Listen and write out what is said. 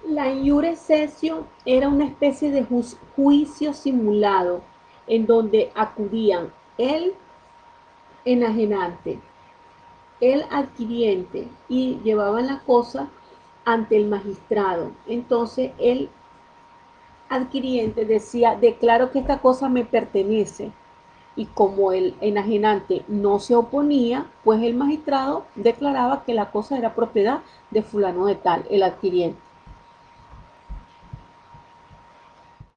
La iure sesio era una especie de juicio simulado en donde acudían el enajenante, el adquiriente y llevaban la cosa ante el magistrado. Entonces el adquiriente decía, declaro que esta cosa me pertenece. Y como el enajenante no se oponía, pues el magistrado declaraba que la cosa era propiedad de fulano de tal, el adquiriente.